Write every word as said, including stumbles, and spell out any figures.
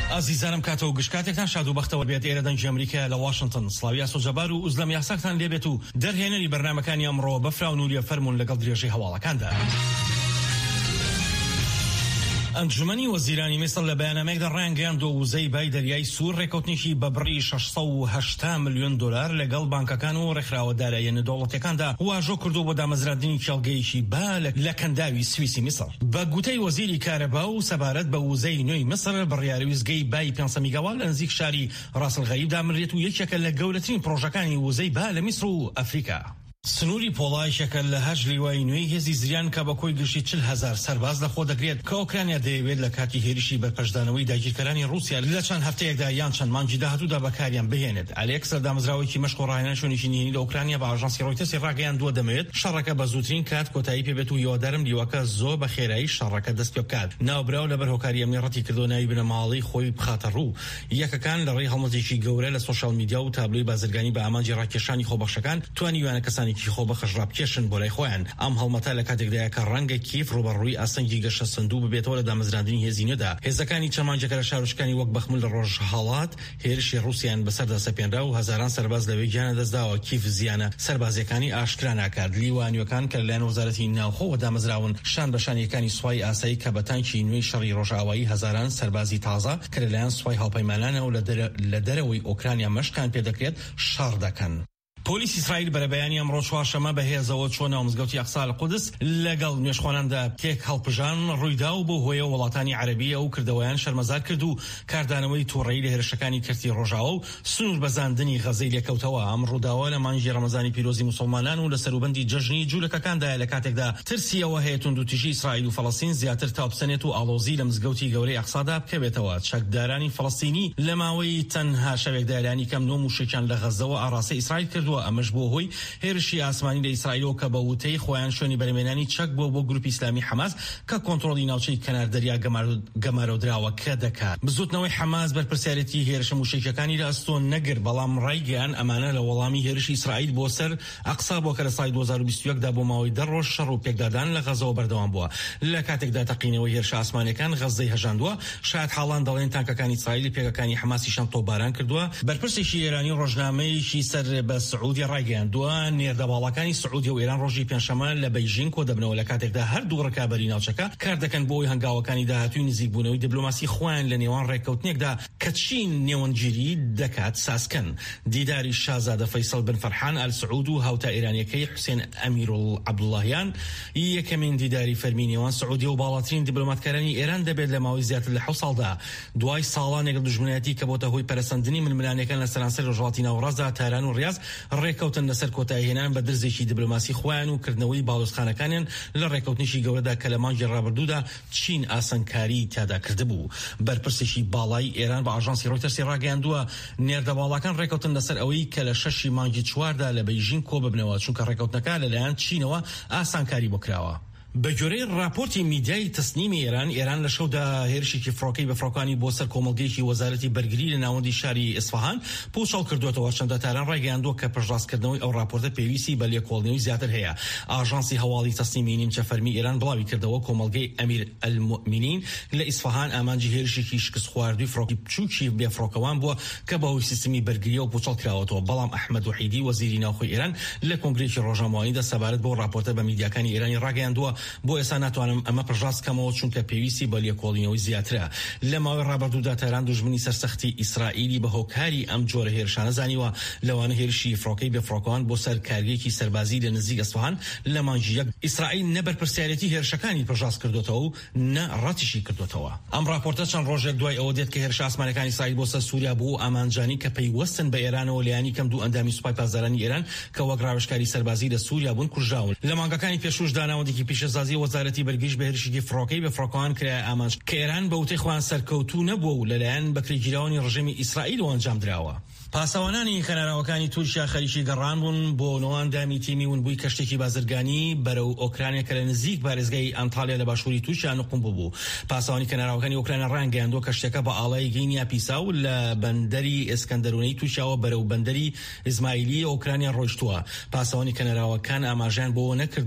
ئازیزانم کاتەوە گشتکاتێکتان شاد و بەختەوە بێت ئێرە دەنگی ئەمریکا لە واشنگتن. سڵاوی ئاسۆجەبار و ئوزلەم یاساکتان لێبێت و دەرهێنەری بەرنامەکانی ئەمڕۆ بەفرا و نوریە فەرمونون لەگەڵ درێژەی هەواڵەکاندا. ئەنجومەنی وەزیرانی میسر لە بەیانامەیەکدا ڕایانگەیاندووە وزەی بای دەریای سوور ڕێکەوتنیشی بە بڕی شەش سەد و هەشتا ملیۆن دۆلار لەگەڵ بانکەکان و ڕێکخراوە داراییە نەدەوڵەتیەکاندا واژۆ کردو بۆ دامەزراندنی کێڵگەیەکی با لە کەنداوی سویسی میسر. بە گوتەی وەزیری کارەبا و سەبارەت بە وزەی نوێی میسر بڕیارە ویزگەی بای پێنج سەد میگاوات لە نزیک شاری ڕاسڵغەریبدا مرێت و یەکێکە لە گەورەترین پرۆژەکانی وزەی با لە میسر و ئەفریقا. سنووری پۆڵایشەکە لە هەژ لیوای نوێی هێزی زریان کە بە کۆی گشتی چل هەزار سەرباز لەخۆ دەگرێت کە ئۆکرانیا دەیەوێت لە کاتی هێرشی بەرپەشدانەوەی داگیرکەرانی رووسیا لە چەند هەفتەیەکدا یان چەند مانگی داهاتوودا بەکاریان بهێنێت. ئەلێکس دامەزراوەیەکی مەشق و ڕاهێنان شوێنێکی نهێنی لە ئۆکرانیا بە ئاژانسی ڕۆیتەرسی ڕاگەیاندووە دەمەوێت شەڕەکە بە زووترین کات کۆتایی پێبێت و هیوادارم لیوەکە زۆر بە خێرایی شەڕەکە دەست پێ بکات. ناوبراو لەبەر هۆکاری ئەمنی ڕەتی کردو ناوی بنەماڵی خۆی بخاتە ڕوو. یەکەکان لە ڕێی هەڵمەتێکی گەورە لە سۆشیال میدیا و تابلۆی بازرگانی بە ئامانجی ڕاکێشانی خۆبەخشەکان توانیوانە کەسانێکی خۆبەخش کێشن بۆ لای خۆیان. ئەم هەڵمەتە لە کاتێکدایە کە ڕەنگە کیف ڕوبەڕووی ئاسەنگی گەشە سندوو ببێتەوە لە دامەزراندنی هێزینەدا. هێزەکانی چەمانجەکە لە شارۆچکانی وەک بەخمل لە ڕۆژهەڵات هێرشی رووسیان بەسەردا سەپێنرا و هەزاران سەرباز لەوێ گیانە دەستداوە. کیف زیانە سەربازیەکانی ئاشکرا ناکات. لیوانیەکان کە لەلایەن وەزارەتی ناوخۆوە دامەزراون شان بەشانیەکانی سوپای ئاسایی کە بە تانکی نوێی شەڕی ڕۆژئاوایی هەزاران سەربازی تازە کە لەلایەن سوپای هاوپەیمانانە و لە دەرەوەی ئۆکرانیا مەشقان پێدەکرێت شەڕ دەکەن. پۆلیس ئیسرائیل بەرەبەیانی ئەمڕۆ چوارشەمە بەهێزەوە چۆن ناو مزگەوتی ئەقسا لە قودس لەگەڵ نوێژخواناندا تێک هەڵپژان ڕوویدا و بۆ هۆیە وڵاتانی عەرەبیە و کردەوەیان شەرمەزار کرد و کاردانەوەی تووڕەیی لە هێرشەکانی کردی ڕۆژاوە و سنوور بەزاندنی غەزەی لێکەوتەوە. ئەم ڕووداوە لە مانگی ڕەمەزانی پیرۆزی موسڵمانان و لە سەروبەندی جەژنی جوولەکەکاندا لە کاتێکدا ترسیەوە هەیە توندوتیژی ئیسرائیل و فەڵەستین زیاتر تاوبسەنێت و ئاڵۆزی لە مزگەوتی گەورەی ئەقسادا بکەوێتەوە. چەکدارانی فەڵەستینی لە ماوەی تەنها شەوێکدا ئێرانی کەم نۆ موشکیان لە غەزەوە ئاڕاستەی ئیسرائیل کردووە. ئەمەش بۆ هۆی هێرشی ئاسمانی لە ئیسرائیل کە بە وتەی خۆیان شوێنی بەرهەمهێنانی چەک بۆ بۆ گروپی ئیسلامی حەماس کە کۆنتڕۆڵی ناوچەی کەناردەریا گەمارۆدراوەکە دەکات. بزوتنەوەی حەماس بەرپرسیارەتی هێرشە موشکیەکانی لە ئەستۆن نەگر بەڵام ڕایگەیان ئەمانە لە وەڵامی هێرشی ئیسرائیل بۆ سەر ئەقسا بۆ کە لە ساڵی دوو هەزار و بیست و یەکدا بۆ ماوەی دە ڕۆژ شەڕ و پێکدادان لە غەزەوە بەردەوام بووە. لە کاتێکدا تەقینەوەی هێرشە ئاسمانیەکان غەزەی هەژاندووە شاید حاڵان دەڵێن تانکەکانی ئیسرائیل پێکەکانی حەماسیشان تۆپباران کردووە. بەرپرسێکی ئێرانی ڕۆژنامەیەکی سەر بە سعودی ڕایگەیاندووە نێردەباڵەکانی سعودی و ئێران ڕۆژی پێنجشەمە لە بەیژین کۆ دەبنەوە لە کاتێکدا هەردوو ڕکابەری ناوچەکە کار دەکەن بۆی هەنگاوەکانی داهاتووی نزیکبوونەوەی دیبلۆماسی خۆیان لە نێوان ڕێکەوتنێکدا کە چین نێوەنگیری دەکات ساسکەن. دیداری شازادە فەیسەڵ بن فەرحان ئال سعود و هاوتا ئێرانیەکەی حوسێن ئەمیرعەبدوڵڵاهیان یەکەمین دیداری فەرمی نێوان سعودی و باڵاترین دیبلۆماتکارانی ئێران دەبێت لە ماوەی زیاتر لە حەوت ساڵدا دوای ساڵانێک دژمنایەتی کە بۆتە هۆی پەرەسەندنی ململانەکان لە سەرانسەر ڕۆژهەڵاتی ناوەڕاستدا تاران و ڕیاض ڕێکەوتن لەسەر کۆتاییهێنان بە درزێکی دیبلۆماسی خۆیان و کردنەوەی باڵۆزخانەکانیان لە ڕێکەوتنیشی گەورەدا کە لە مانگی ڕابردوودا چین ئاسانکاری تیادا کردبوو. بەرپرسێکی باڵای ئێران بە ئاژانسی ڕۆیتەرسی ڕاگەیاندووە نێردەباڵەکان ڕێکەوتن لەسەر ئەوەی کە لە شەشی مانگی چواردا لە بەیژین کۆ ببنەوە چونکە ڕێکەوتنەکە لەلایەن چینەوە ئاسانکاری بۆ کراوە. بە گوێرەی راپۆرتی میدیای تەسنیمی ئێران ئێران لە شەودا هێرشێکی فڕۆکەی بە فڕۆکانی بۆ سەر کۆمەڵگەیەکی وەزارەتی بەرگری لە ناوەندی شاری ئیسفەهان پوچەڵ کردوێتەوە. چەندە تاران ڕایگەیاندووە کە پشتڕاستکردنەوەی ئەو راپۆرتە پێویستی بە لێکۆڵینەوەی زیاتر هەیە. ئاژانسی هەواڵی تەسنیمی نیمچە فەرمی ئێران بڵاوی کردەوە کۆمەڵگەی ئەمیر ئەلمؤمینین لە ئیسفەهان ئامانجی هێرشێکی شکست خواردووی فڕۆکی بچووکی بێفڕۆکەوان بووە کە بەهۆی سیستمی بەرگریە و پوچەڵ کراوەتەوە. بەڵام ئەحمەد وحیدی وەزیری ناوخۆی ئێران لە کۆنگرێکی ڕۆژنامەوەییدا سەبارەت بۆ راپۆرتە بە میدیاکانی ئێرانی ڕاگەیاندووە بۆ ئێستا ناتوانم ئەمە پژڕاست کەمەوە چونکە پێویستی بە لێکۆڵینەوەی زیاترە. لە ماوەی ڕابردوودا تەران دوژمنی سەرسەختی ئیسرائیلی بە هۆکاری ئەم جۆرە هێرشانە زانیوە لەوانە هێرشی فڕۆکەی بێفڕۆکەوان بۆ سەر کارگەیەکی سەربازی لە نزیک ئەسفەهان لە مانگی یەک ئیسرائیل نەبەر پرسیارەتی هێرشەکانی پژڕاست کردوتەوە و نە ڕەتیشی کردوتەوە. ئەم راپۆرتە چەند ڕۆژێک دوای ئەوە دێت کە هێرشە ئاسمانەکانی ئیسرائیل بۆ سەر سووریا بوو ئامانجانی کە پەیوەستن بە ئێرانەوە لەیانی کەم دوو ئەندامی سوپای پاسدارانی ئێران کە وەک ڕاوێژکاری سەربازی لە سووریا بوون کوژراون. لە مانگەکانی پێشووشدا ناوەندێکی پیشەسازی وەزارەتی بەرگریش بە هێرشێکی فڕۆکەی بە فڕۆکەوان کرا ئامانج کە ئێران بە وتەی خۆیان سەرکەوتوو نەبووە و لەلایەن بەکرێگیراوانی ڕژێمی ئیسرائیل ئەنجام دراوە. پاسەوانانی کەناراوەکانی تورکیا خەریکی گەڕان بوون بۆ نەوەندامی تیمی ونبووی کەشتێکی بازرگانی بەرەو ئۆکرانیا کە لە نزیک بارێزگای ئەنتالیا لە باشووری تورکیا نقم بوو. پاسەوانی کەناراوەکانی ئۆکرانیا ڕایانگەیاندووە کەشتەکە بە ئاڵای گەینیا پیساو لە بەندەری ئێسکەندەرونەی تورکیاوە بەرەو بەندەری ئیزمایلی ئۆکرانیا ڕۆیشتووە. پاسەوانی کەناراوەکان ئاماژیان بۆ نەکرد